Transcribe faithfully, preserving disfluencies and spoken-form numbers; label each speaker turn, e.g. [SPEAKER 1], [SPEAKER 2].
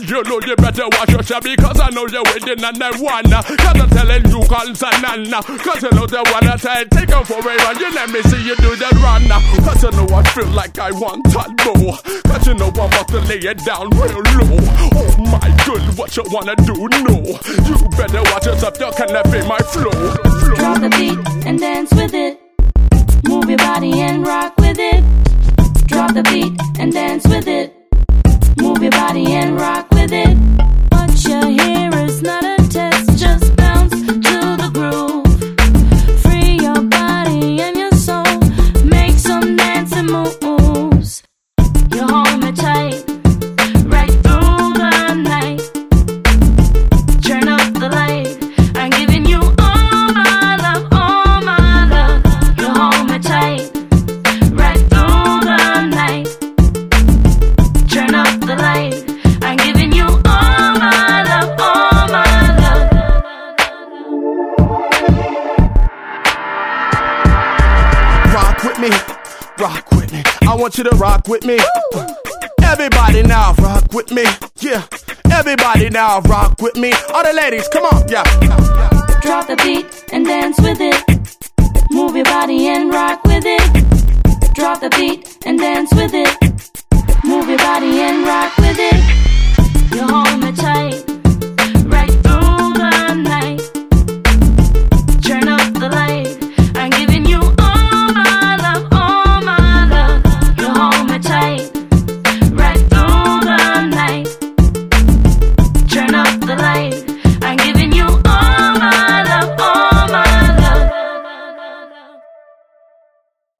[SPEAKER 1] you know you better watch yourself, because I know you're waiting on that one. Cause I'm telling you, Nana, cause you know the one I say, take her for a run. You let me see you do that run. Cause you know I feel like I want that more. Cause you know I'm about to lay it down real low. Oh my God, what you wanna do? No, you better watch yourself, you cannot be my flow. flow.
[SPEAKER 2] Drop the beat and dance with it. Move your body and rock with it. Drop the beat and dance with it. Move your body and rock with it. What you hear is not a test, just bounce to the groove. Free your body and your soul, make some dancing moves. You hold me tight, right through the night. Turn up the light, I'm giving you all my love, all my love. You hold me tight, right through the night. Turn up the light, I'm giving you all my love, all my love.
[SPEAKER 3] Rock with me, rock with me. I want you to rock with me. Woo! Everybody now rock with me. Yeah, everybody now rock with me. All the ladies, come on, yeah.
[SPEAKER 2] Drop the beat and dance with it. Move your body and rock with it. Drop the beat and dance with it. Move your body and rock with it. You hold me tight.